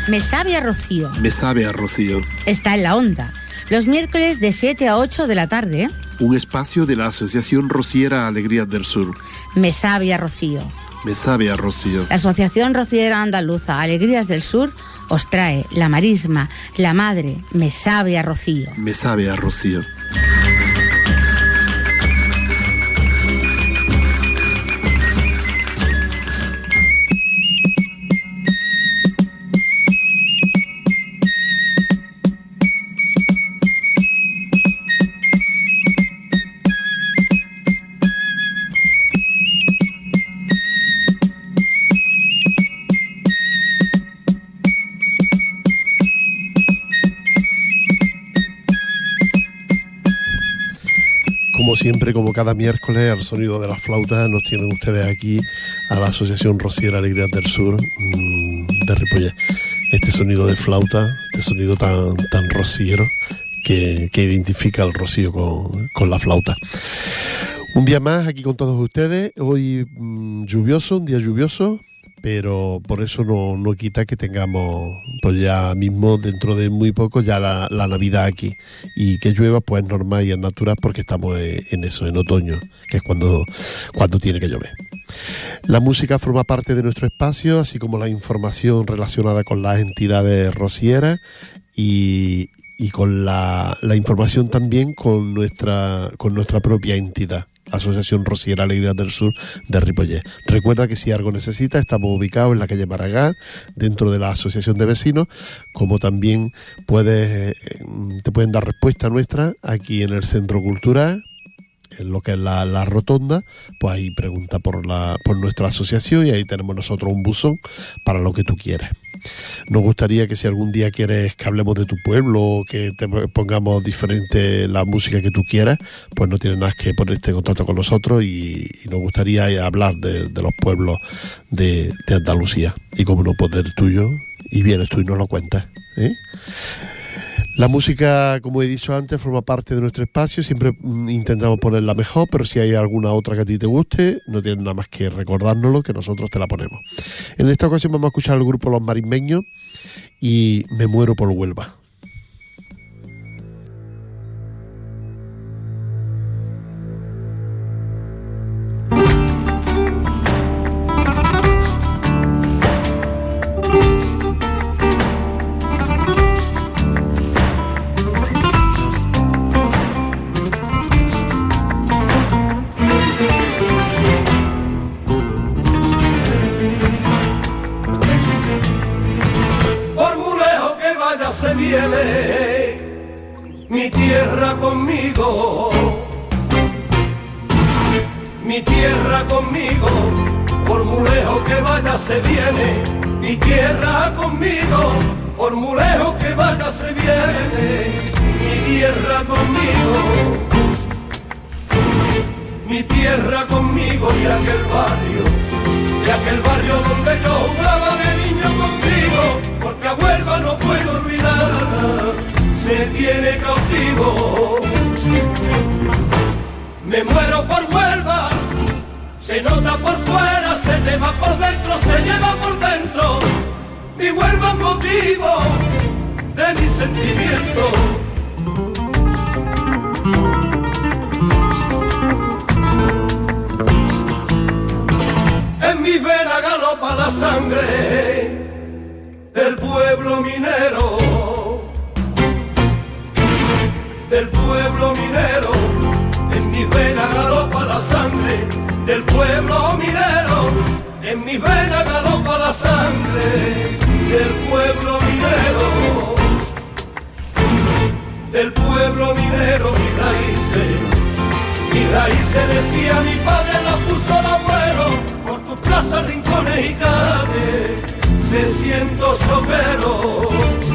Me sabe a rocío. Me sabe a rocío. Está en la onda. Los miércoles de 7 a 8 de la tarde. Un espacio de la Asociación Rociera Alegrías del Sur. Me sabe a rocío. Me sabe a rocío. La Asociación Rociera Andaluza Alegrías del Sur os trae la marisma, la madre, me sabe a rocío. Me sabe a rocío. Como siempre, como cada miércoles, al sonido de la flauta nos tienen ustedes aquí a la Asociación Rociera Alegrías del Sur de Ripollet. Este sonido de flauta, este sonido tan rociero que identifica el rocío con la flauta. Un día más aquí con todos ustedes, hoy lluvioso, un día lluvioso, pero por eso no quita que tengamos pues ya mismo dentro de muy poco ya la Navidad aquí, y que llueva pues es normal y es natural porque estamos en eso, en otoño, que es cuando tiene que llover. La música forma parte de nuestro espacio, así como la información relacionada con las entidades rocieras y con la información también con nuestra propia entidad, Asociación Rociera Alegrías del Sur de Ripollet. Recuerda que si algo necesitas, estamos ubicados en la calle Maragall, dentro de la Asociación de Vecinos, como también te pueden dar respuesta nuestra aquí en el Centro Cultural, en lo que es la rotonda. Pues ahí pregunta por nuestra asociación y ahí tenemos nosotros un buzón para lo que tú quieras. Nos gustaría que si algún día quieres que hablemos de tu pueblo o que te pongamos diferente la música que tú quieras, pues no tienes nada que ponerte en contacto con nosotros y nos gustaría hablar de los pueblos de Andalucía. Y como no poder tuyo, y vienes tú y nos lo cuentas, ¿eh? La música, como he dicho antes, forma parte de nuestro espacio. Siempre intentamos ponerla mejor, pero si hay alguna otra que a ti te guste, no tienes nada más que recordárnoslo, que nosotros te la ponemos. En esta ocasión vamos a escuchar al grupo Los Marismeños y Me muero por Huelva. Mi tierra conmigo, mi tierra conmigo, por muy lejos que vaya se viene. Mi tierra conmigo, por muy lejos que vaya se viene. Mi tierra conmigo, mi tierra conmigo y aquel barrio donde yo jugaba de niño contigo, porque a Huelva no puedo olvidarla, me tiene cautivo. Me muero por Huelva, se nota por fuera, se lleva por dentro, se lleva por dentro. Mi Huelva es motivo de mi sentimiento. En mi vena galopa la sangre del pueblo minero, del pueblo minero. En mi vena galopa la sangre del pueblo minero. En mi vena galopa la sangre del pueblo minero. Del pueblo minero, mis raíces decía mi padre, la puso el abuelo. Por tus plazas, rincones y calles me siento soquero.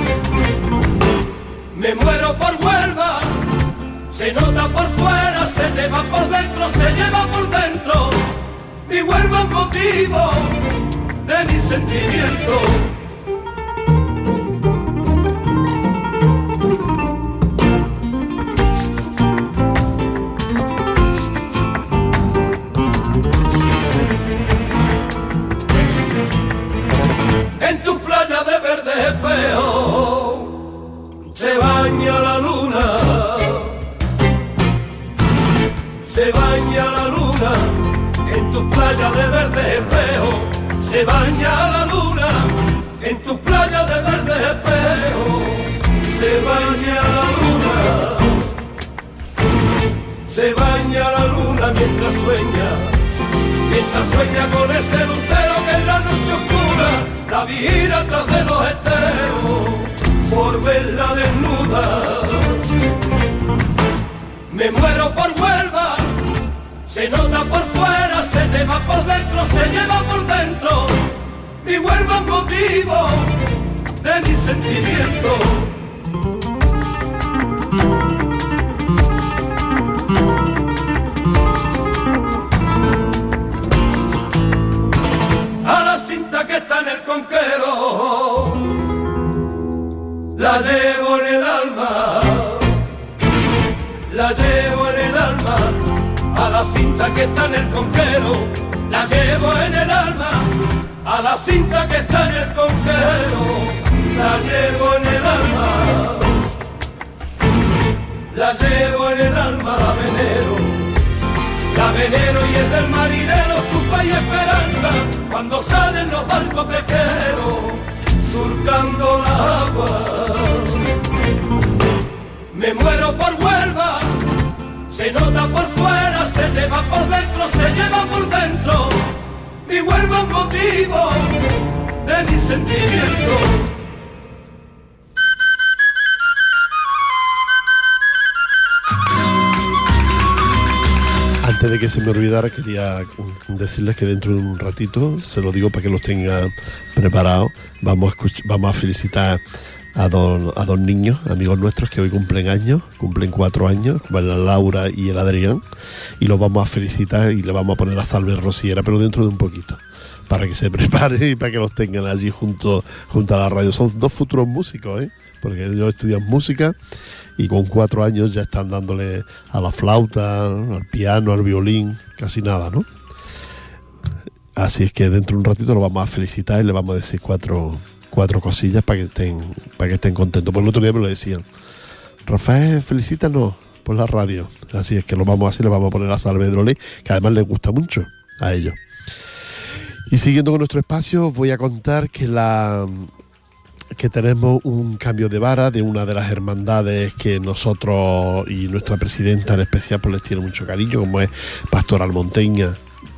Me muero por Huelva, se nota por fuera, se lleva por dentro, se lleva por dentro. Mi Huelva es motivo de mi sentimiento. En tus playas de verdes playa de verde espejo, se baña la luna en tus playas de verde espejo, se baña la luna, se baña la luna mientras sueña con ese lucero que en la noche oscura la vigila tras de los esteros por verla desnuda. Me muero por Huelva, se nota por fuera, se lleva por dentro, se lleva por dentro. Mi Huelva es motivo de mi sentimiento. A la cinta que está en el conquero, la llevo en el alma. La llevo en el alma, a la cinta que está en el conquero. La llevo en el alma, a la cinta que está en el conquero. La llevo en el alma, la llevo en el alma, la venero y es del marinero su fe y esperanza. Cuando salen los barcos pesqueros, surcando la agua. Me muero por Huelva, se nota por fuera, se lleva por dentro, se lleva por dentro. Mi Huelva es motivo de mi sentimiento. Antes de que se me olvidara, quería decirles que dentro de un ratito, se lo digo para que los tengan preparados, vamos a felicitar a dos niños, amigos nuestros, que hoy cumplen 4 años, como la Laura y el Adrián, y los vamos a felicitar y le vamos a poner la salve rociera, pero dentro de un poquito, para que se preparen y para que los tengan allí junto a la radio. Son 2 futuros músicos, porque ellos estudian música y con 4 años ya están dándole a la flauta, al piano, al violín, casi nada, ¿no? Así es que dentro de un ratito los vamos a felicitar y le vamos a decir cuatro cosillas para que estén contentos. Por el otro día me lo decían: Rafael, felicítanos por la radio. Así es que lo vamos a hacer, le vamos a poner la salve de Drolé, que además les gusta mucho a ellos. Y siguiendo con nuestro espacio, voy a contar que tenemos un cambio de vara de una de las hermandades que nosotros y nuestra presidenta en especial pues les tiene mucho cariño, como es Pastoral Monteña,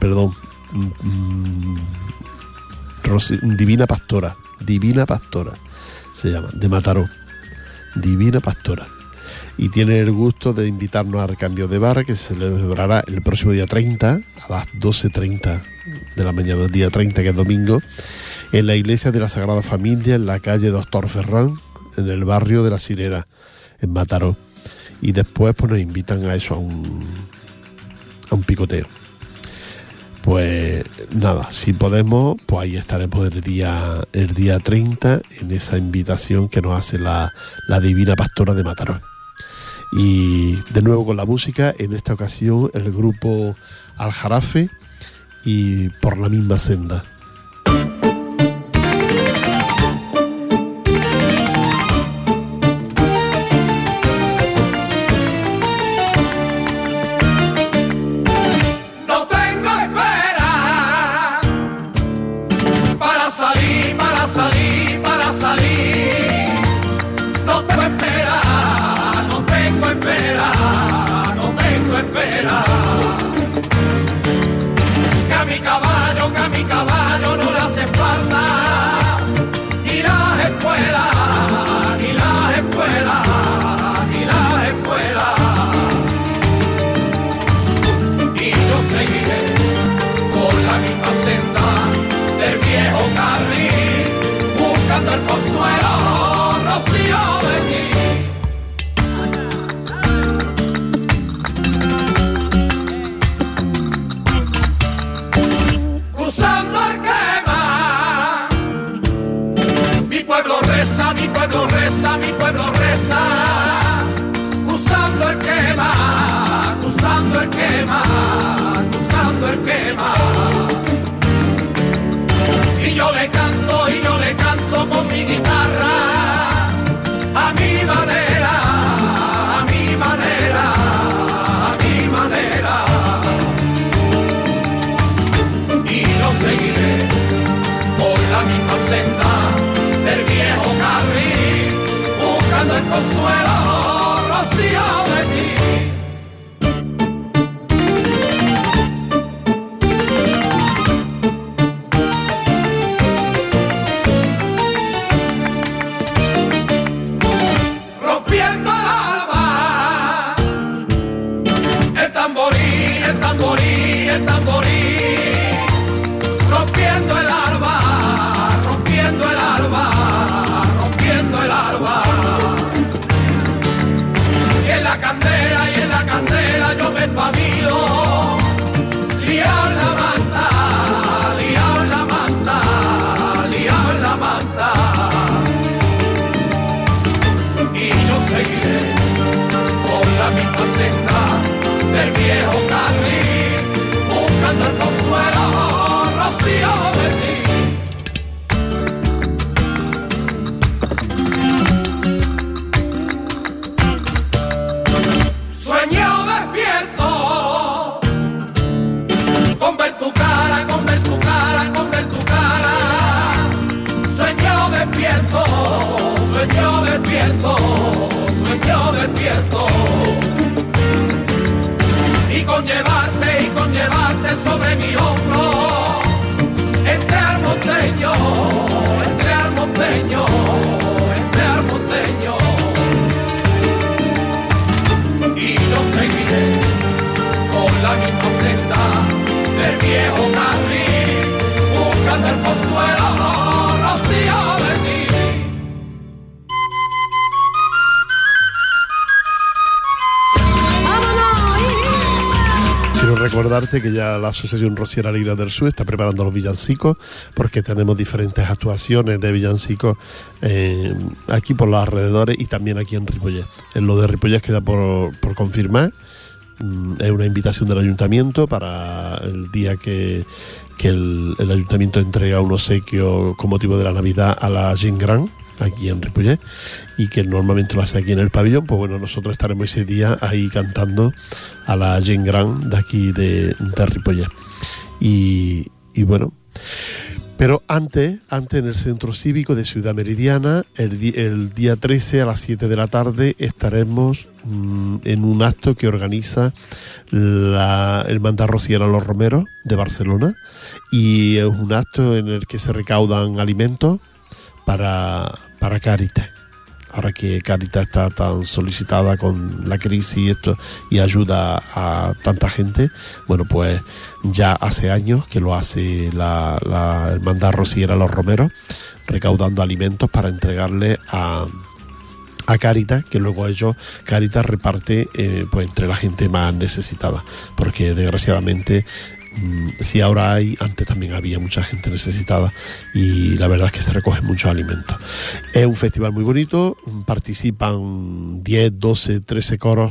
Divina Pastora se llama, de Mataró, Divina Pastora, y tiene el gusto de invitarnos al cambio de vara, que se celebrará el próximo día 30 a las 12:30 de la mañana, el día 30, que es domingo, en la iglesia de la Sagrada Familia, en la calle Doctor Ferrán, en el barrio de La Sirena, en Mataró. Y después pues nos invitan a eso, a un picoteo. Pues nada, si podemos, pues ahí estaremos el día 30 en esa invitación que nos hace la Divina Pastora de Mataró. Y de nuevo con la música, en esta ocasión el grupo Aljarafe y Por la misma senda. Que a mi caballo no le hace falta ni las espuelas, ni las espuelas, ni las espuelas. Y yo seguiré por la misma senda del viejo carril, buscando el consuelo, rocío de ti. Cruzando el quema consuelo, rocío de ti. Rompiendo el alba, el tamborí, el tamborí, el tamborí. Rompiendo el alba, rompiendo el alba, rompiendo el alba. Y en la candela yo me espabilo, liao en la manta, liao en la manta, liao en la manta. Y yo seguiré por la misma senda del viejo carril, buscando el consuelo, rocío de ti. Sueño despierto con ver tu cara, con ver tu cara, con ver tu cara. Sueño despierto, sueño despierto, sueño despierto. Y con llevarte sobre mi hombro, entre armonteño, entre armonteño, entre armonteño. Y yo seguiré por la misma senda del viejo carril, buscando el consuelo, rocío de ti. Quiero recordarte que ya la Asociación Rociera Alegrías del Sur está preparando los villancicos, porque tenemos diferentes actuaciones de villancicos aquí por los alrededores y también aquí en Ripollet. En lo de Ripollet queda por confirmar. Es una invitación del ayuntamiento para el día que el ayuntamiento entrega un obsequio con motivo de la Navidad a la gent gran aquí en Ripollet, y que normalmente lo hace aquí en el pabellón. Pues bueno, nosotros estaremos ese día ahí cantando a la gent gran de aquí de Ripollet. Y bueno, pero antes en el Centro Cívico de Ciudad Meridiana, el día 13 a las 7 de la tarde estaremos en un acto que organiza la Hermandad Rociera Los Romeros de Barcelona, y es un acto en el que se recaudan alimentos para Cáritas. Ahora que Cáritas está tan solicitada con la crisis y esto, y ayuda a tanta gente, bueno, pues ya hace años que lo hace la Hermandad Rociera Los Romeros, recaudando alimentos para entregarle a Cáritas, que luego Cáritas reparte pues entre la gente más necesitada, porque desgraciadamente si ahora antes también había mucha gente necesitada, y la verdad es que se recogen muchos alimentos. Es un festival muy bonito, participan 10, 12, 13 coros,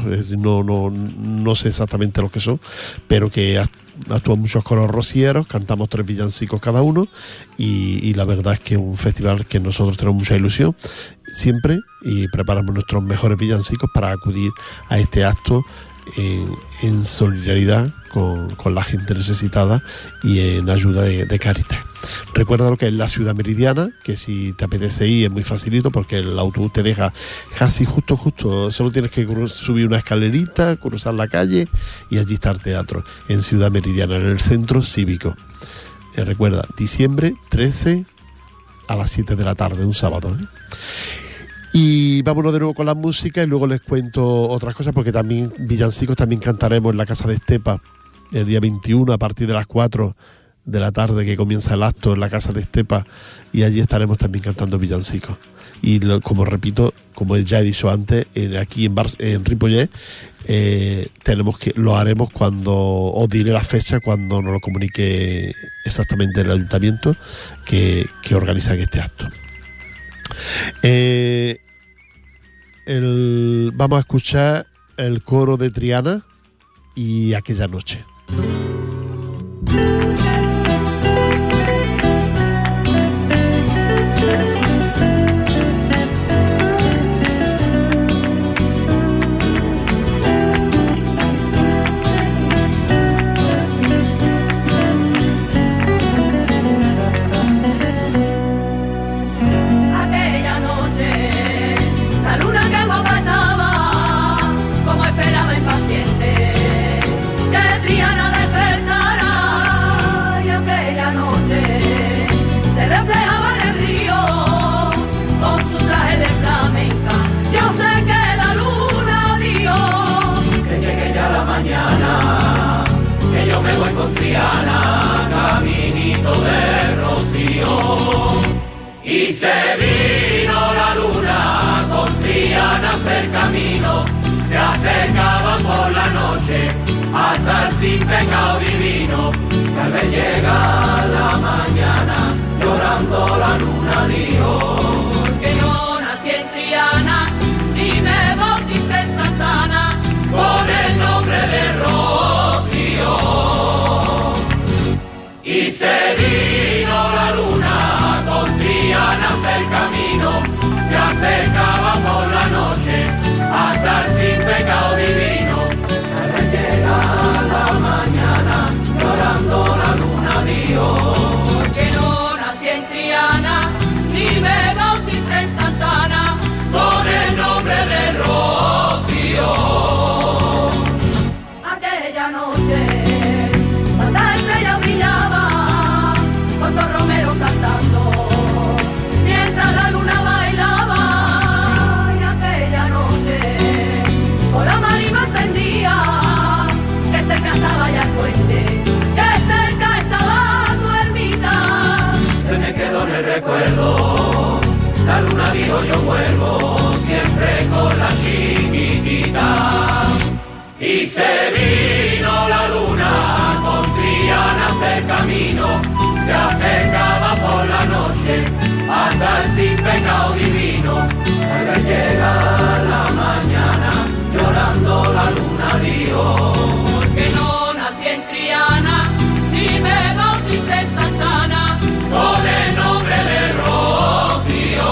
no sé exactamente lo que son, pero que actúan muchos coros rocieros, cantamos 3 villancicos cada uno, y la verdad es que es un festival que nosotros tenemos mucha ilusión siempre, y preparamos nuestros mejores villancicos para acudir a este acto en solidaridad con la gente necesitada y en ayuda de Cáritas. Recuerda lo que es la Ciudad Meridiana, que si te apetece ir es muy facilito, porque el autobús te deja casi justo, solo tienes que subir una escalerita, cruzar la calle y allí está el teatro, en Ciudad Meridiana, en el Centro Cívico. Recuerda, diciembre 13 a las 7 de la tarde, un sábado, Y vámonos de nuevo con la música, y luego les cuento otras cosas, porque también villancicos también cantaremos en la Casa de Estepa el día 21 a partir de las 4 de la tarde, que comienza el acto en la Casa de Estepa, y allí estaremos también cantando villancicos. Y como repito, como ya he dicho antes, aquí en Ripollet lo haremos cuando os diré la fecha, cuando nos lo comunique exactamente el ayuntamiento que organiza este acto. Vamos a escuchar el coro de Triana y Aquella Noche. Aquella noche, la luna que se vino la luna con Triana a hacer camino, se acercaba por la noche hasta el sin pecado divino. Tal vez llega la mañana llorando la luna dijo, porque no nací en Triana ni me bauticé en Santana con el nombre de Rocío. Y se vino la luna con Triana a hacer camino, se acercaba por la noche hasta el sin pecado divino. Tal vez llega la mañana llorando la luna dijo, porque no nací en Triana ni me bauticé en Santana con el nombre de Rocío. Aquella noche tanta estrella brillaba con dos romeros cantando mientras la luna bailaba. Y aquella noche por la marisma encendía, que cerca estaba ya el puente, que cerca estaba tu ermita. Se me quedó en el recuerdo, la luna dijo yo vuelvo siempre con la chiquitita. Y se vino la luna con Triana a hacer camino, se acercaba por la noche hasta el sin pecado divino. Tal vez llega la mañana llorando la luna dijo, porque no nací en Triana ni me bauticé en Santana con el nombre de Rocío.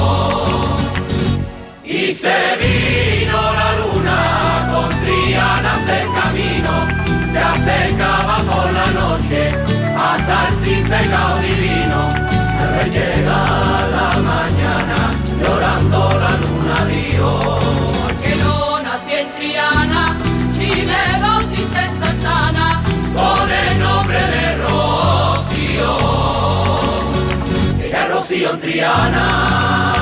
Y se vino la luna con Triana a hacer camino, se acercaba por la noche hasta el sin pecado divino. Tal vez llega la mañana llorando la luna dijo, porque no nací en Triana ni me bauticé en Santana con el nombre de Rocío. Ella es Rocío en Triana.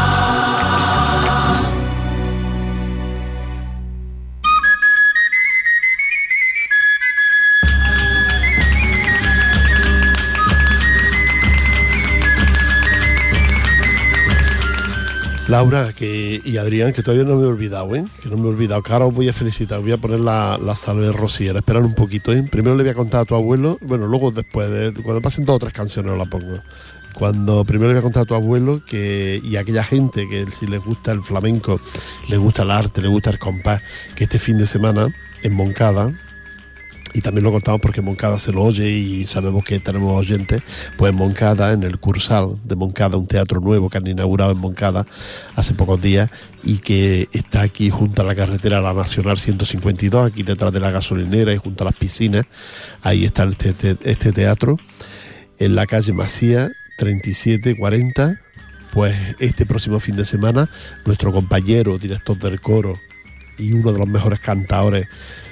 Laura y Adrián, que todavía no me he olvidado, que no me he olvidado, que ahora os voy a felicitar, voy a poner la salve rociera, esperad un poquito, primero le voy a contar a tu abuelo, bueno, luego después, cuando pasen 2 o 3 canciones os la pongo. Primero le voy a contar a tu abuelo y a aquella gente que si les gusta el flamenco, les gusta el arte, les gusta el compás, que este fin de semana en Moncada, y también lo contamos porque Moncada se lo oye y sabemos que tenemos oyentes, pues en Moncada, en el Cursal de Moncada, un teatro nuevo que han inaugurado en Moncada hace pocos días y que está aquí junto a la carretera a la Nacional 152, aquí detrás de la gasolinera y junto a las piscinas. Ahí está este teatro, en la calle Masía 3740. Pues este próximo fin de semana nuestro compañero, director del coro y uno de los mejores cantadores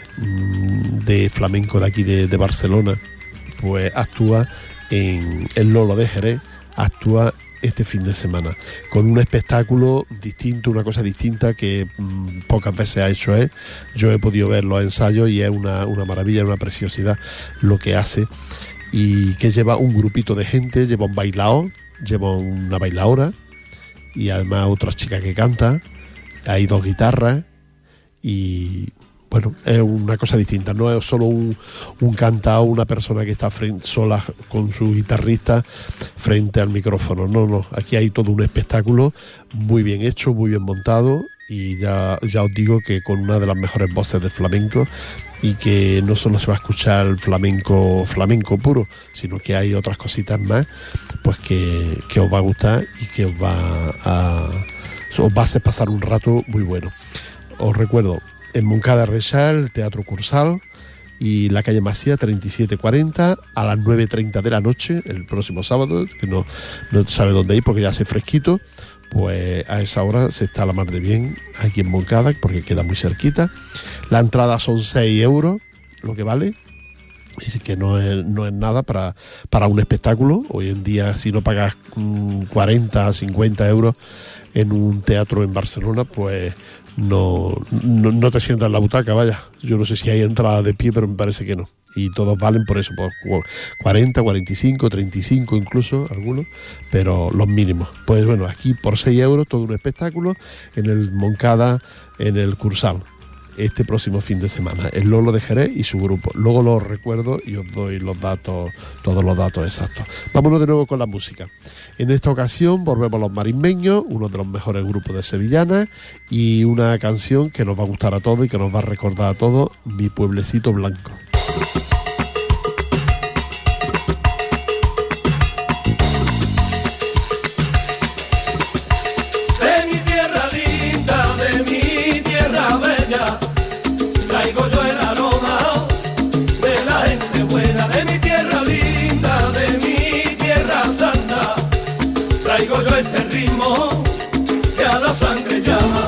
de flamenco de aquí de Barcelona, pues actúa en el Lolo de Jerez, actúa este fin de semana con un espectáculo distinto, una cosa distinta que pocas veces ha hecho él. Yo he podido ver los ensayos y es una maravilla, una preciosidad lo que hace, y que lleva un grupito de gente, lleva un bailao, lleva una bailaora y además otra chica que canta, hay 2 guitarras y bueno, es una cosa distinta, no es solo un cantao, una persona que está sola con su guitarrista frente al micrófono, no, aquí hay todo un espectáculo muy bien hecho, muy bien montado, y ya os digo que con una de las mejores voces de flamenco, y que no solo se va a escuchar el flamenco puro, sino que hay otras cositas más pues que os va a gustar y que os va a hacer pasar un rato muy bueno. Os recuerdo, en Moncada Reixal, Teatro Cursal, y la calle Masía 3740 a las 9:30 de la noche, el próximo sábado, que no sabe dónde ir porque ya hace fresquito, pues a esa hora se está a la mar de bien aquí en Moncada, porque queda muy cerquita. La entrada son 6 euros, lo que vale, y que no es nada para un espectáculo. Hoy en día, si no pagas 40, 50 euros en un teatro en Barcelona, pues no te sientas en la butaca, vaya. Yo no sé si hay entrada de pie, pero me parece que no. y todos valen por eso, por 40, 45, 35 incluso, algunos, pero los mínimos. Pues bueno, aquí por 6 euros todo un espectáculo en el Moncada, en el Cursal, este próximo fin de semana, el Lolo de Jerez y su grupo. Luego los recuerdo y os doy los datos, todos los datos exactos. Vámonos de nuevo con la música. En esta ocasión volvemos a los Marismeños, uno de los mejores grupos de sevillanas, y una canción que nos va a gustar a todos y que nos va a recordar a todos, Mi Pueblecito Blanco. De mi tierra linda, de mi tierra bella, traigo yo el aroma de la gente buena. De mi tierra linda, de mi tierra santa, traigo yo este ritmo que a la sangre llama.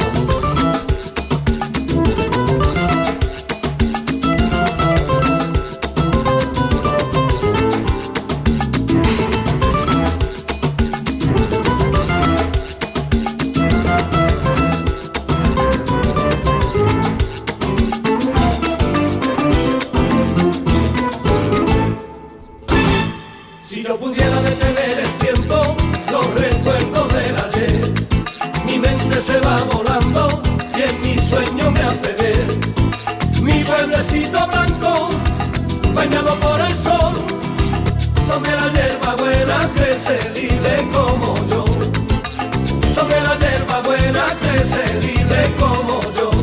Si yo pudiera detener el tiempo, los recuerdos del ayer, mi mente se va volando y en mi sueño me hace ver mi pueblecito blanco, bañado por el sol, donde la hierba buena crece libre como yo, donde la hierba buena crece libre como yo.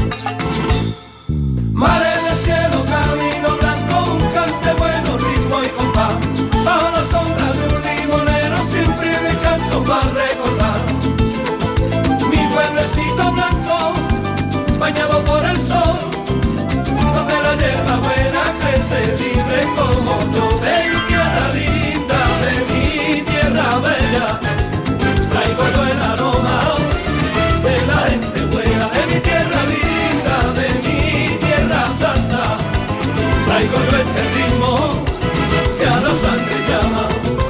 Mares de cielo, camino blanco, un cante bueno, ritmo y compás, bajo la sombra de un limonero siempre descanso para recordar mi pueblecito blanco, bañado por el sol, donde la hierba buena crece libre como yo. De mi tierra linda, de mi tierra bella, traigo yo el aroma de la gente buena. De mi tierra linda, de mi tierra santa, traigo yo este ritmo que a la sangre llama.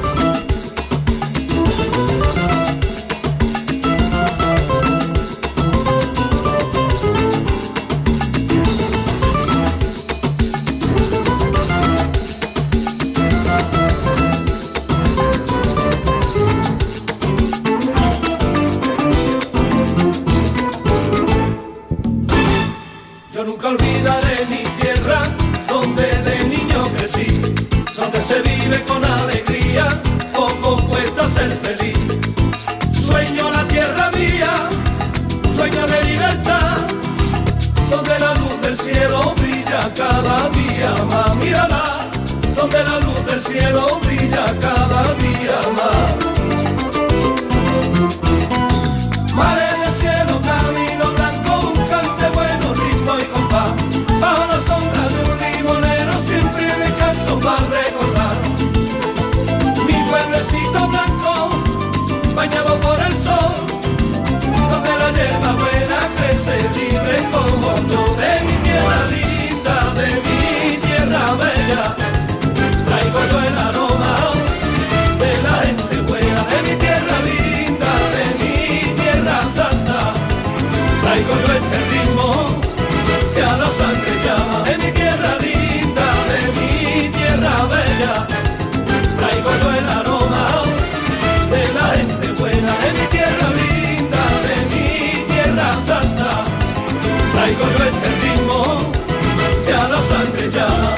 Yo nunca olvidaré mi tierra, donde de niño crecí, donde se vive con alegría, poco cuesta ser feliz. Sueño la tierra mía, sueño de libertad, donde la luz del cielo brilla cada día más. Mírala, donde la luz del cielo brilla cada día más. Mares de cielo, camino blanco, un cante bueno, ritmo y compás, bajo la sombra de un limonero siempre descanso para recordar mi pueblecito blanco, bañado por el sol, donde la hierba buena crece libre como yo. De mi tierra linda, de mi tierra bella, traigo yo el aroma de la gente buena. De mi tierra linda, de mi tierra santa, traigo yo este ritmo que a la sangre llama. De mi tierra linda, de mi tierra bella, traigo yo el aroma de la gente buena. De mi tierra linda, de mi tierra santa, traigo yo este ritmo que a la sangre llama.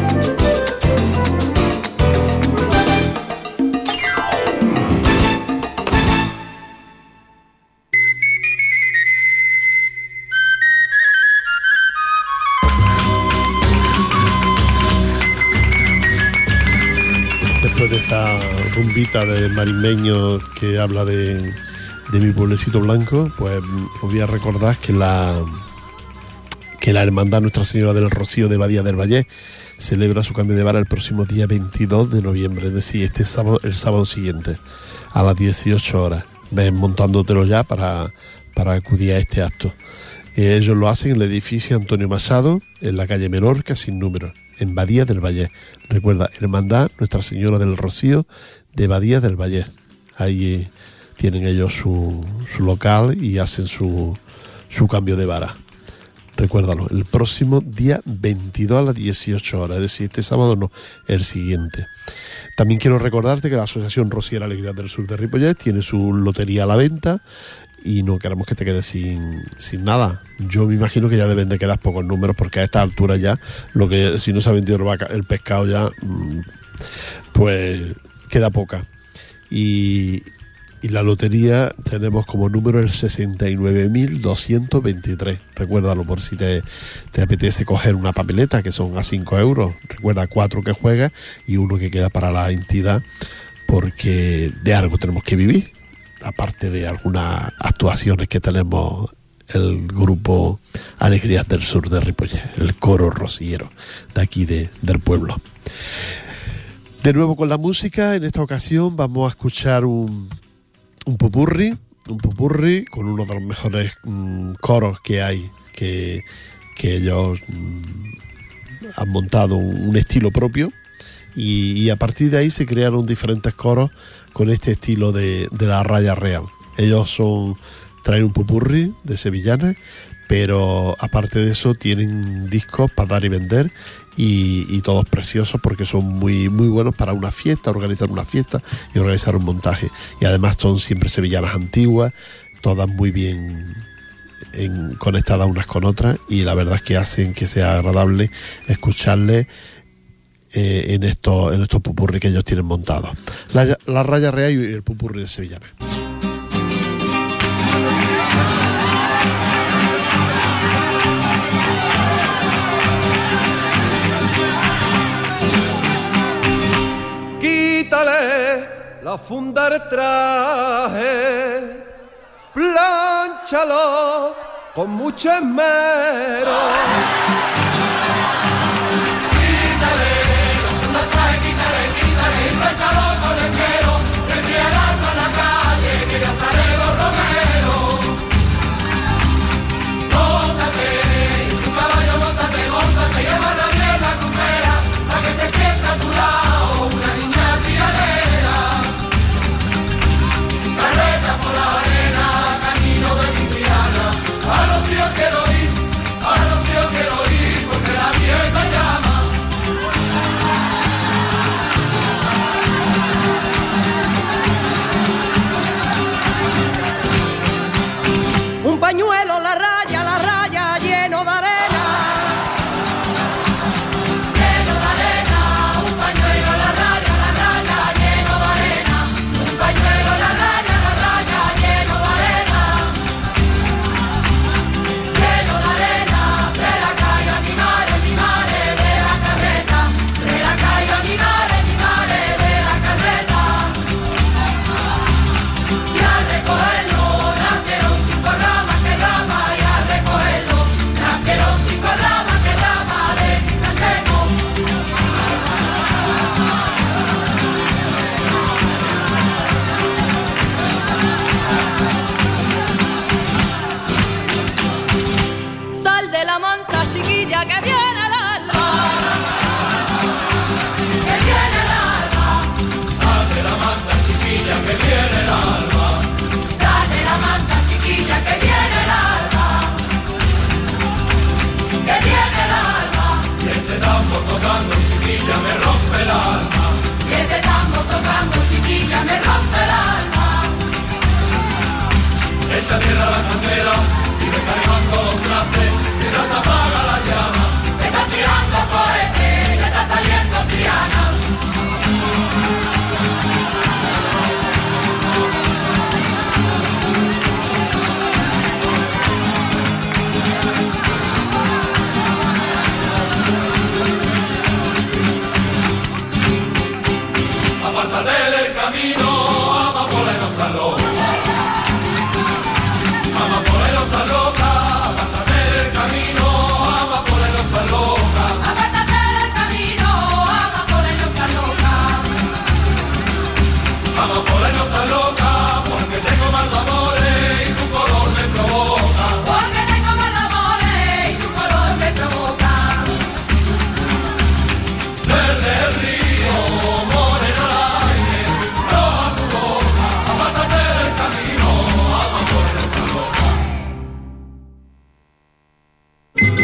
Después de esta rumbita de marismeños que habla de mi pueblecito blanco, pues os voy a recordar que la Hermandad Nuestra Señora del Rocío de Badía del Valle celebra su cambio de vara el próximo día 22 de noviembre, es decir, este sábado, el sábado siguiente, a las 18 horas. Ven montándotelo ya para acudir a este acto. Ellos lo hacen en el edificio Antonio Machado, en la calle Menorca, sin número, en Badía del Valle. Recuerda, Hermandad Nuestra Señora del Rocío de Badía del Valle. Ahí tienen ellos su local y hacen su cambio de vara. Recuérdalo, el próximo día 22 a las 18 horas, es decir, este sábado no, el siguiente. También quiero recordarte que la Asociación Rociera Alegrías del Sur de Ripollet tiene su lotería a la venta y no queremos que te quedes sin nada. Yo me imagino que ya deben de quedar pocos números, porque a esta altura ya, lo que si no se ha vendido el pescado ya, pues queda poca. Y la lotería tenemos como número el 69.223. Recuérdalo por si te apetece coger una papeleta, que son a 5 euros. Recuerda, 4 que juegas y 1 que queda para la entidad, porque de algo tenemos que vivir, aparte de algunas actuaciones que tenemos el grupo Alegrías del Sur de Ripollet, el coro rociero de aquí del pueblo. De nuevo con la música, en esta ocasión vamos a escuchar un popurrí con uno de los mejores coros que hay, que ellos han montado un estilo propio, y a partir de ahí se crearon diferentes coros con este estilo de la Raya Real. Ellos traen un popurrí de sevillanas, pero aparte de eso tienen discos para dar y vender, y todos preciosos, porque son muy, muy buenos para una fiesta, organizar una fiesta y organizar un montaje. Y además son siempre sevillanas antiguas, todas muy bien conectadas unas con otras, y la verdad es que hacen que sea agradable escucharles en estos popurrí que ellos tienen montados. La Raya Real y el popurrí de sevillanas. La funda del traje, plánchalo con mucho esmero. Quítale la funda del traje, quítale, y plánchalo con esmero. Que fría el alma en la calle, que ya sale los romeros. Móntate, y tu caballo móntate, lleva la bien la crucera, para que se sienta a tu lado una niña trianera. Por la arena, camino de mi Triana. A los ríos quiero ir, porque la miel me llama. Un pañuelo, la raya, lleno de arena. Lleno de arena, un pañuelo, la raya, lleno de arena. Un pañuelo, la raya. Echa tierra a la candela y recargando los trastes, mientras apaga la llama. Está tirando cohetes, ya está saliendo Triana. Apártate del camino, amapoleros salón. Amapoleros a loca, apártate del camino, amapoleros a loca. Apártate del camino, amapoleros a loca. Amapoleros a loca, porque tengo mal de amores y tu color me provoca. Porque tengo mal de amores y tu color me provoca. Verde el río, morena al aire, roja tu boca. Apártate del camino, amapoleros a loca.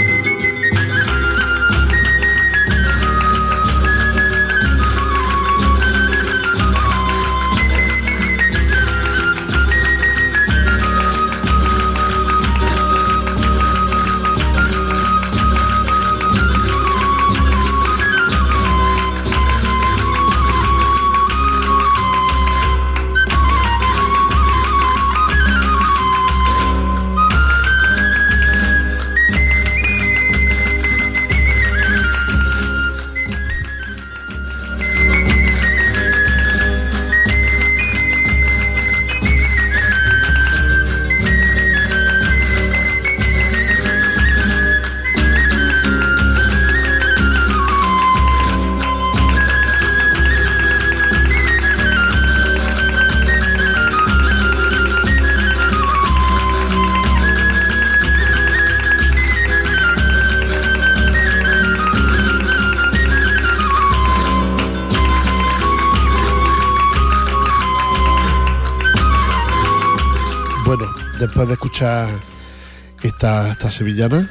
después de escuchar esta sevillana,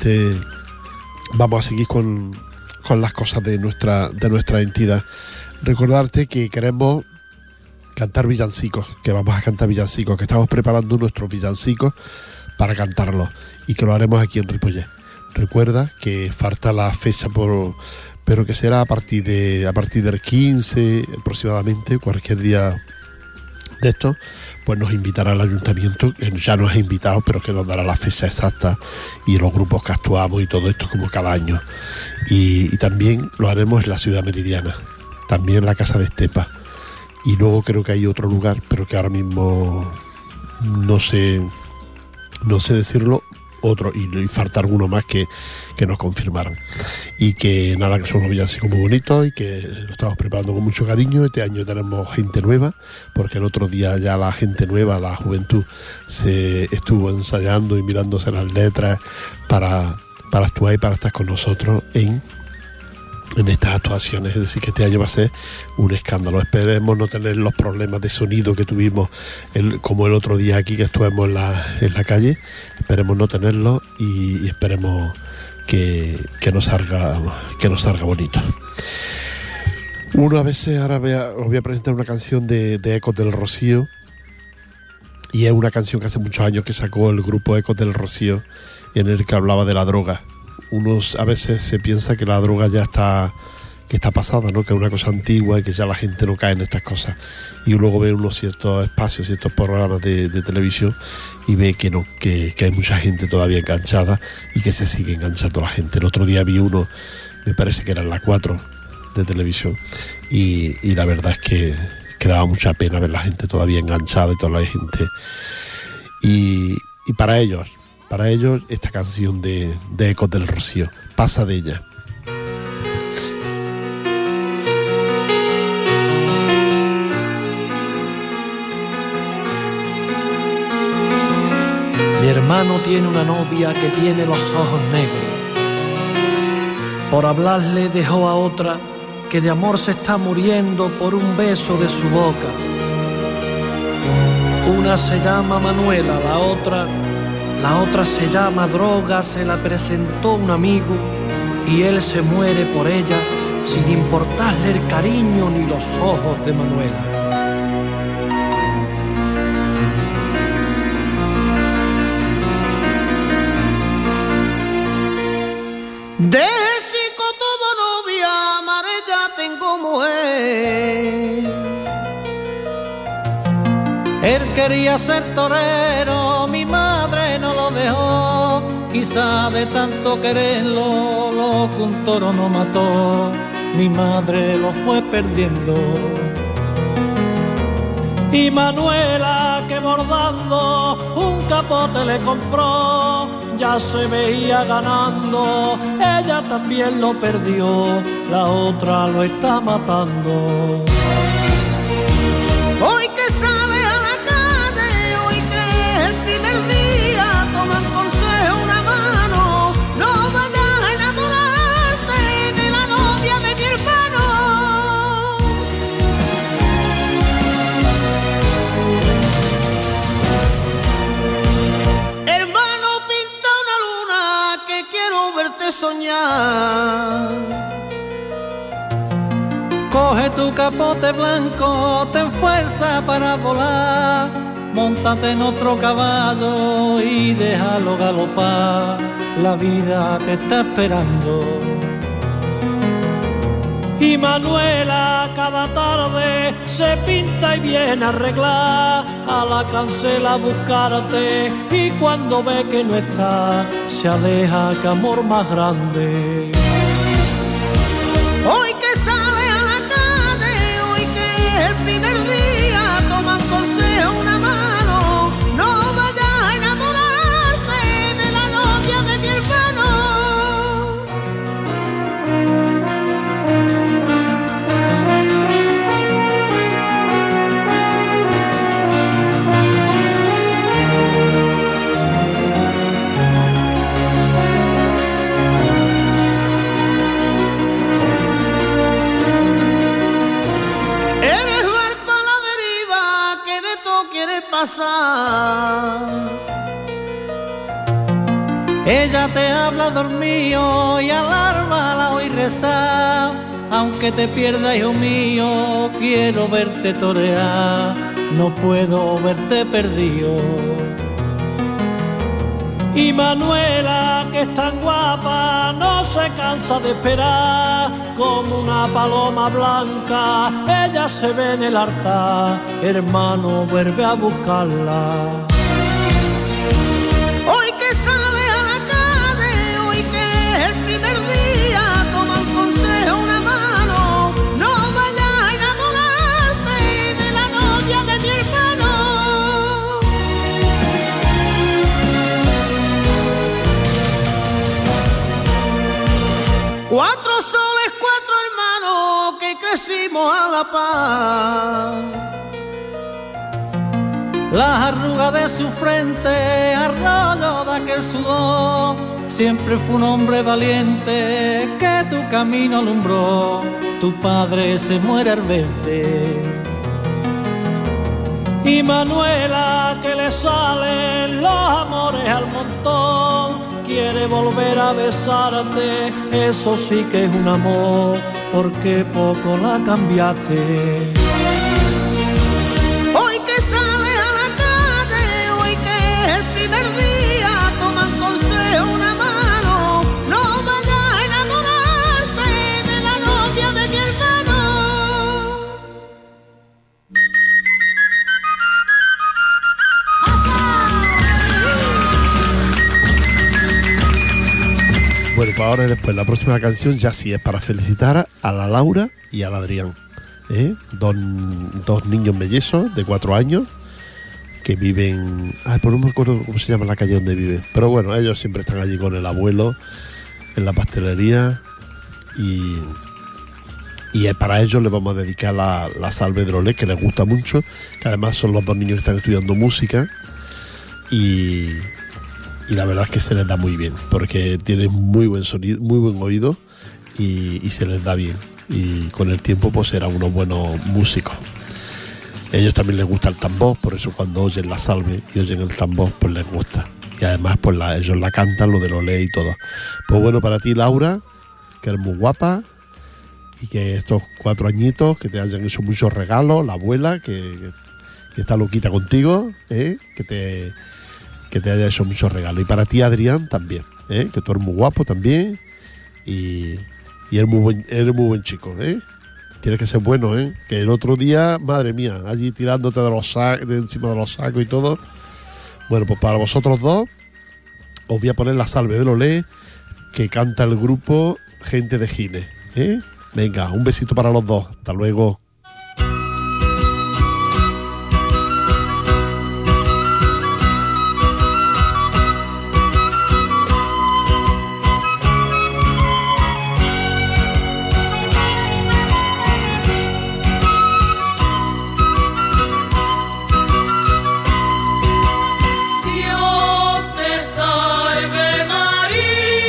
vamos a seguir con las cosas de nuestra entidad. Recordarte que queremos cantar villancicos, que vamos a cantar villancicos, que estamos preparando nuestros villancicos para cantarlos y que lo haremos aquí en Ripollet. Recuerda que falta la fecha pero que será a partir del 15 aproximadamente, cualquier día de esto, pues nos invitará el ayuntamiento, que ya nos ha invitado, pero que nos dará la fecha exacta y los grupos que actuamos y todo esto como cada año. Y también lo haremos en la ciudad meridiana, también en la Casa de Estepa. Y luego creo que hay otro lugar, pero que ahora mismo no sé decirlo, otro, y falta alguno más que nos confirmaron. Y que nada, que son unos villancicos muy bonitos y que lo estamos preparando con mucho cariño. Este año tenemos gente nueva, porque el otro día ya la gente nueva, la juventud, se estuvo ensayando y mirándose las letras para actuar y para estar con nosotros en estas actuaciones. Es decir, que este año va a ser un escándalo. Esperemos no tener los problemas de sonido que tuvimos como el otro día aquí que estuvimos en la calle. Esperemos no tenerlo y esperemos que nos salga bonito. Uno a veces, ahora os voy a presentar una canción de Ecos del Rocío, y es una canción que hace muchos años que sacó el grupo Ecos del Rocío, en el que hablaba de la droga. A veces se piensa que la droga ya está pasada, ¿no? Que es una cosa antigua y que ya la gente no cae en estas cosas. Y luego ve unos ciertos espacios, ciertos programas de televisión y ve que no, que hay mucha gente todavía enganchada y que se sigue enganchando la gente. El otro día vi uno, me parece que era en la 4 de televisión, y la verdad es que daba mucha pena ver la gente todavía enganchada y toda la gente. Y para ellos esta canción de Ecos del Rocío, Pasa de ella. Mi hermano tiene una novia que tiene los ojos negros. Por hablarle dejó a otra que de amor se está muriendo por un beso de su boca. Una se llama Manuela, la otra se llama Droga. Se la presentó un amigo y él se muere por ella sin importarle el cariño ni los ojos de Manuela. De chico tuvo novia, madre ya tengo mujer. Él quería ser torero, mi madre no lo dejó. Quizá de tanto quererlo, lo que un toro no mató, mi madre lo fue perdiendo. Y Manuela, que bordando un capote le compró, ya se veía ganando, ella también lo perdió, la otra lo está matando. Hoy que sale a la calle, hoy que es el primer día, toma un consejo, una mano, no vayas a enamorarte de la novia de mi hermano. Hermano, pinta una luna que quiero verte soñar. Coge tu capote blanco, ten fuerza para volar, móntate en otro caballo y déjalo galopar, la vida te está esperando. Y Manuela cada tarde se pinta y viene a arreglar, a la cancela a buscarte y cuando ve que no está, se aleja, que amor más grande. Hoy que sale a la calle, hoy que es el primer día, toma un consejo, una mano, no vayas a enamorarte de la novia de mi hermano. Eres huerco a la pasar. Ella te habla dormido y al alba la oí rezar. Aunque te pierda, hijo mío, quiero verte torear. No puedo verte perdido. Y Manuela, que es tan guapa, no se cansa de esperar. Como una paloma blanca, ella se ve en el altar. Hermano, vuelve a buscarla. Hoy que sale a la calle, hoy que es el primer día, toma un consejo, una mano. No vayas a enamorarte de la novia de mi hermano. 4 soles, 4 hermanos que crecimos a la paz. Las arrugas de su frente, arroyo de aquel sudor. Siempre fue un hombre valiente que tu camino alumbró. Tu padre se muere al verte. Y Manuela, que le salen los amores al montón, quiere volver a besarte, eso sí que es un amor, porque poco la cambiaste. Hoy que sale a la calle, hoy que es el primer día, toman consejo, una mano. No vayas a enamorarte de la novia de mi hermano. Bueno, pues ahora y después, la próxima canción ya sí es para felicitar a la Laura y al Adrián. Dos niños mellizos de 4 años que viven... pues no me acuerdo cómo se llama la calle donde viven. Pero bueno, ellos siempre están allí con el abuelo en la pastelería y para ellos les vamos a dedicar la Salve de Lolé, que les gusta mucho, que además son los 2 niños que están estudiando música y la verdad es que se les da muy bien, porque tienen muy buen sonido, muy buen oído y se les da bien. Y con el tiempo pues serán unos buenos músicos. Ellos también les gusta el tambor, por eso cuando oyen la salve y oyen el tambor pues les gusta. Y además pues ellos la cantan, lo de Lolé y todo. Pues bueno, para ti, Laura, que eres muy guapa y que estos 4 añitos que te hayan hecho muchos regalos, la abuela que está loquita contigo, que te haya hecho muchos regalos. Y para ti, Adrián, también, que tú eres muy guapo también y eres muy buen chico, Tienes que ser bueno, que el otro día, madre mía, allí tirándote de encima de los sacos y todo. Bueno, pues para vosotros dos os voy a poner la Salve de Lolé que canta el grupo Gente de Gine, Venga, un besito para los dos, hasta luego.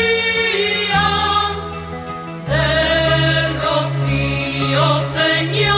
Señor.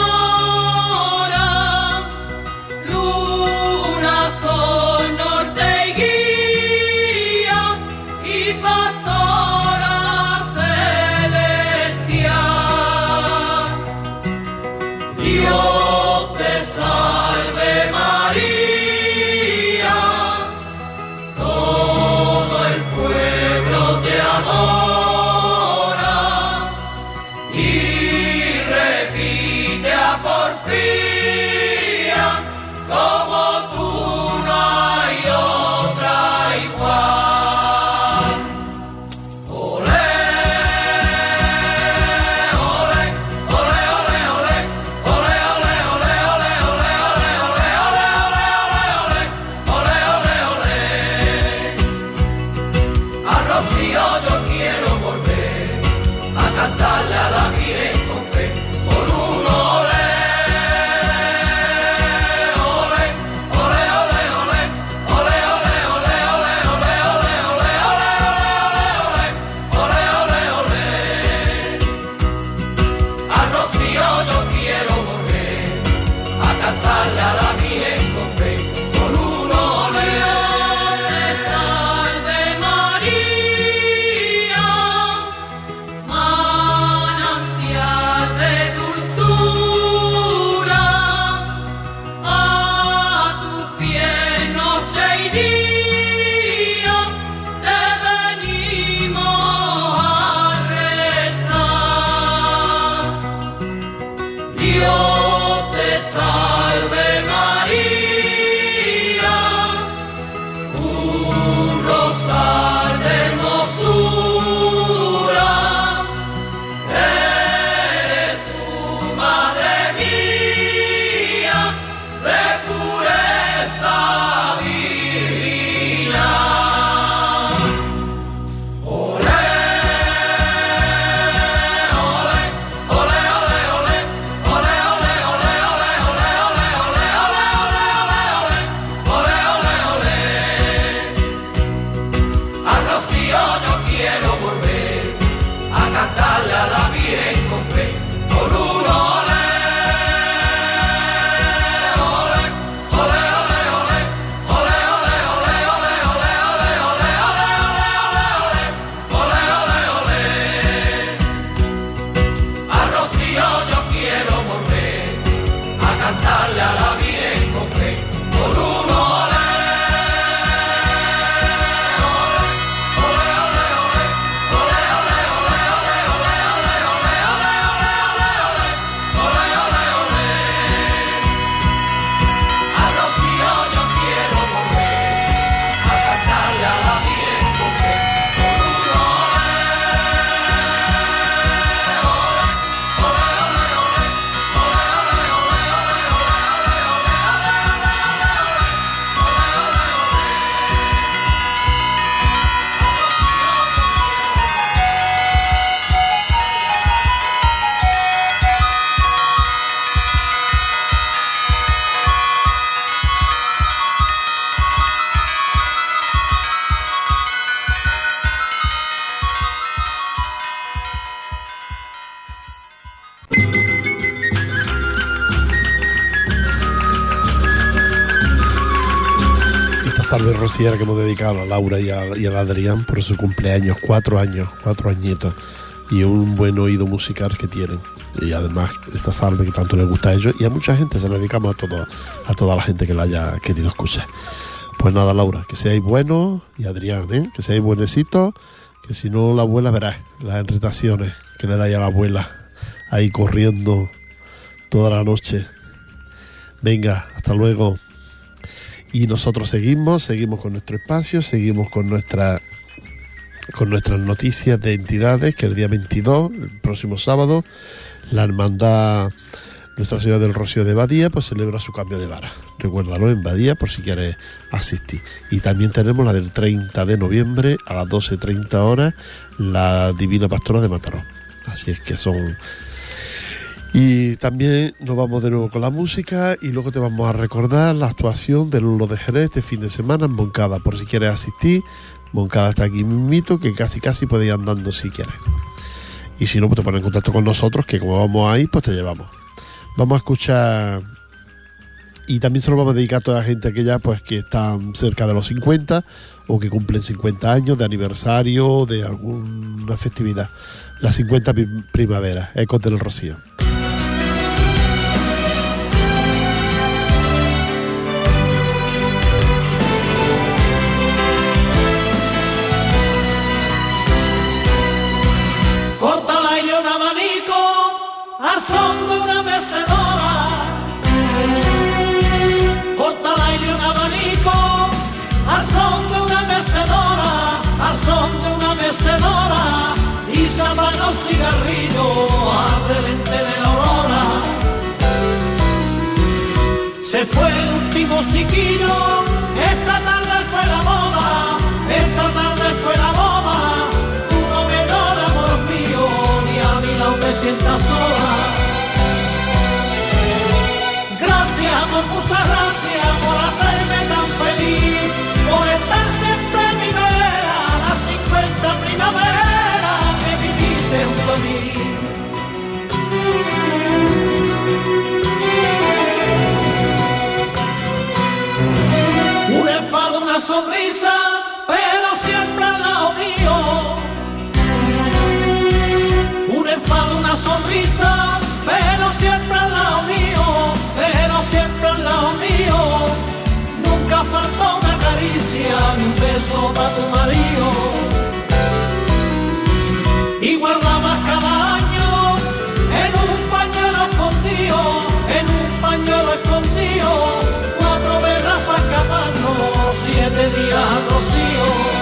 salve rociera que hemos dedicado a Laura y al Adrián por su cumpleaños, 4 añitos, y un buen oído musical que tienen. Y además esta salve que tanto les gusta a ellos y a mucha gente, se lo dedicamos a toda la gente que la haya querido escuchar. Pues nada, Laura, que seáis buenos, y Adrián, que seáis buenecitos, que si no la abuela verás las irritaciones que le dais a la abuela ahí corriendo toda la noche. Venga, hasta luego. Y nosotros seguimos con nuestro espacio, seguimos con nuestras noticias de entidades, que el día 22, el próximo sábado, la hermandad Nuestra Señora del Rocío de Badía pues celebra su cambio de vara. Recuérdalo en Badía por si quieres asistir. Y también tenemos la del 30 de noviembre a las 12:30 horas, la Divina Pastora de Mataró. Así es que son... Y también nos vamos de nuevo con la música y luego te vamos a recordar la actuación de Lulo de Jerez este fin de semana en Moncada. Por si quieres asistir, Moncada está aquí mismito, que casi puedes ir andando si quieres. Y si no, pues te pones en contacto con nosotros, que como vamos ahí, pues te llevamos. Vamos a escuchar, y también se lo vamos a dedicar a toda la gente aquella pues que están cerca de los 50 o que cumplen 50 años de aniversario de alguna festividad. Las 50 primaveras, Ecos del Rocío. Corta al aire un abanico al son de una mecedora. Corta al aire un abanico al son de una mecedora, al son de una mecedora. Y se apaga un cigarrillo al relente de la aurora. Se fue el último chiquillo, esta tarde fue la boda, esta tarde fue la boda. Me sienta sola. Gracias, amor, muchas gracias por hacerme tan feliz, por estar siempre en mi vera, las 50 primaveras que viviste junto a mí. Un enfado, una sonrisa, pero siempre al lado mío. Un enfado, una sonrisa, pero siempre al lado mío, pero siempre al lado mío. Nunca faltó una caricia, ni un beso para tu marido. Y guardabas cada año en un pañuelo escondido, en un pañuelo escondido, 4 velas para escaparnos, 7 días al rocío.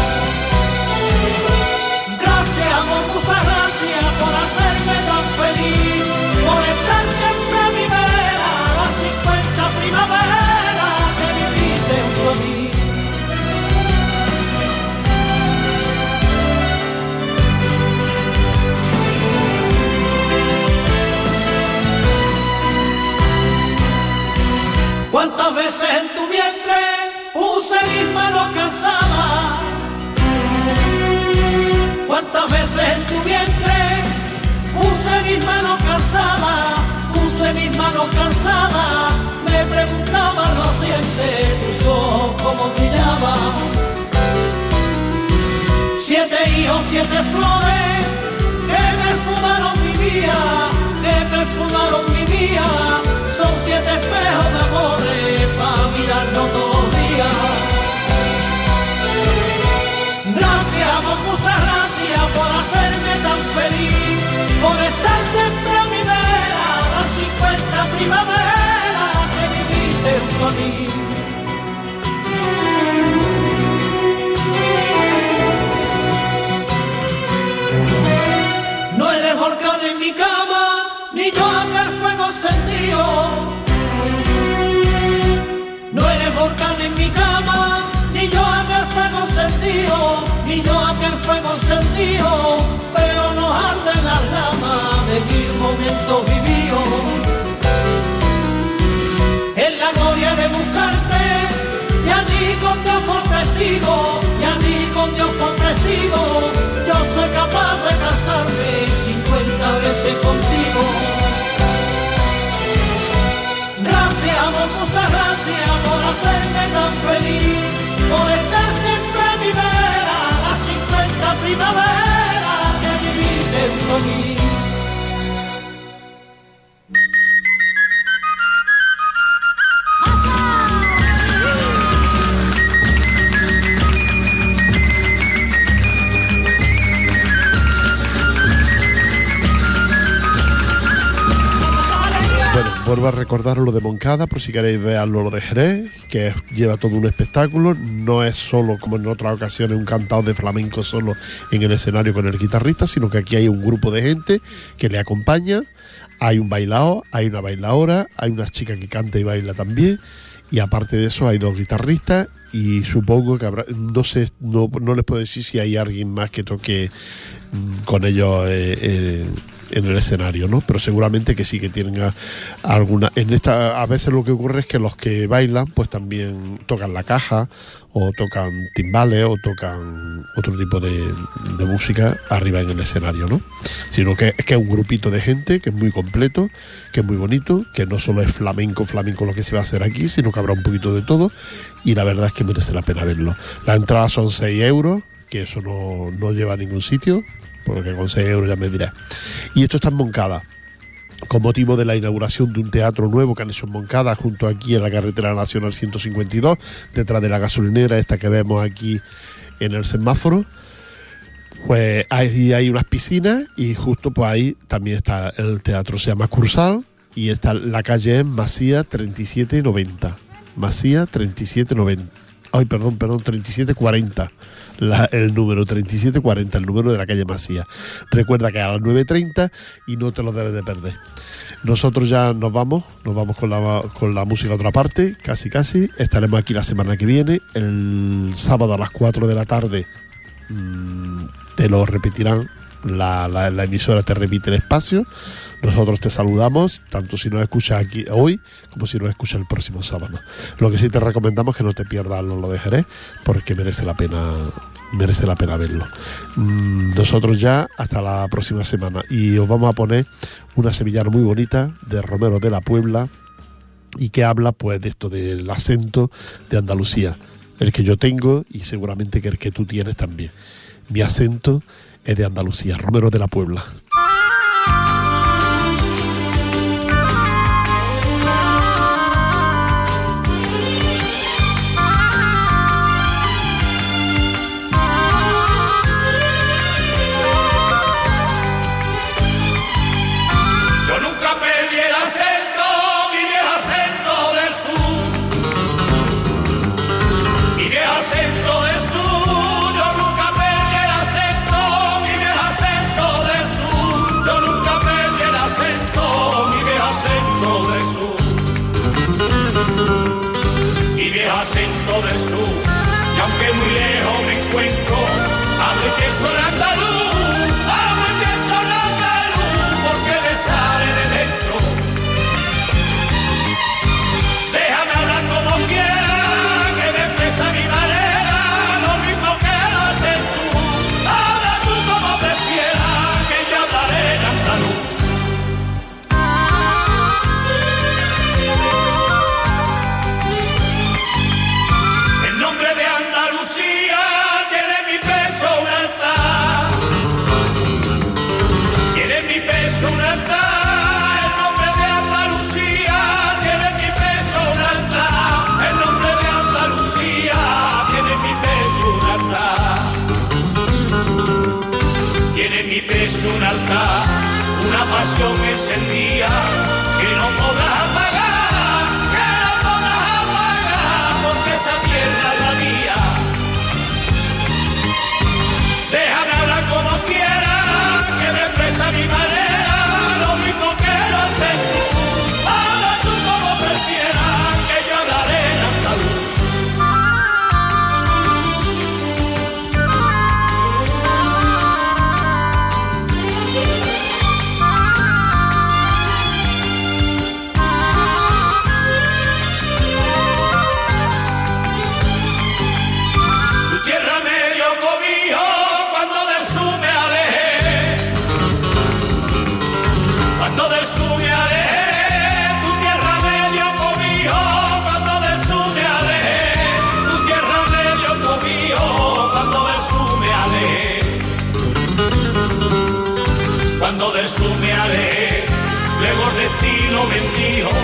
Amor, muchas gracias por hacerme tan feliz, por estar siempre a mi vera, las 50 primaveras que viviste junto a mí. ¿Cuántas veces en tu vientre puse mis manos cansadas? ¿Cuántas veces en tu vientre puse mis manos cansadas, puse mis manos cansadas? Me preguntaban rociente, tus ojos como brillaban. 7 hijos, 7 flores que perfumaron mi vida, que perfumaron mi vida. Son 7 espejos de amores para mirarnos todos los días. Gracias, amor, muchas gracias por hacerme tan feliz, por estar siempre a mi vera, las 50 primaveras que viviste junto a mí. No eres volcán en mi cama, ni yo aquel fuego encendido. No eres volcán en mi cama, ni yo aquel fuego encendido, ni yo aquel fuego encendido, pero nos arden las llamas de 1000 momentos vividos. En la gloria de buscarte, y allí con Dios por testigo, y allí con Dios por testigo, yo soy capaz de casarme 50 veces contigo. Gracias, damos muchas gracias por hacerme tan feliz, por estar siempre a mi vera, las 50 primaveras que viví dentro de mí. Bueno, vuelvo a recordaros lo de Moncada, por si queréis verlo, lo de Jerez, que lleva todo un espectáculo. No es solo, como en otras ocasiones, un cantado de flamenco solo en el escenario con el guitarrista, sino que aquí hay un grupo de gente que le acompaña. Hay un bailao, hay una bailaora, hay una chica que canta y baila también. Y aparte de eso hay 2 guitarristas y supongo que habrá, no sé, no les puedo decir si hay alguien más que toque con ellos en el escenario, ¿no? Pero seguramente que sí, que tienen alguna. En esta, a veces lo que ocurre es que los que bailan pues también tocan la caja o tocan timbales o tocan otro tipo de música arriba en el escenario, ¿no? Sino que es un grupito de gente que es muy completo, que es muy bonito, que no solo es flamenco lo que se va a hacer aquí, sino que habrá un poquito de todo y la verdad es que merece la pena verlo. Las entradas son 6 euros, que eso no lleva a ningún sitio, porque con 6 euros ya me dirás. Y esto está en Moncada, con motivo de la inauguración de un teatro nuevo que han hecho en Moncada, junto aquí en la carretera nacional 152, detrás de la gasolinera esta que vemos aquí en el semáforo. Pues ahí hay unas piscinas y justo pues ahí también está el teatro, se llama Cursal, y está la calle en Masía 3790. Masía 3790. Ay, perdón, 3740. El número 3740, el número de la calle Masía. Recuerda que a las 9:30 y no te lo debes de perder. Nosotros ya nos vamos con la música a otra parte, casi. Estaremos aquí la semana que viene, el sábado a las 4 de la tarde. Te lo repetirán, la emisora te repite el espacio. Nosotros te saludamos, tanto si nos escuchas aquí hoy como si nos escuchas el próximo sábado. Lo que sí te recomendamos es que no te pierdas lo de Jerez, porque merece la pena verlo. Nosotros ya hasta la próxima semana, y os vamos a poner una sevillana muy bonita de Romero de la Puebla, y que habla pues de esto del acento de Andalucía, el que yo tengo y seguramente que el que tú tienes también. Mi acento es de Andalucía, Romero de la Puebla. El nombre de Andalucía tiene mi peso un altar. señales, luego el destino me envió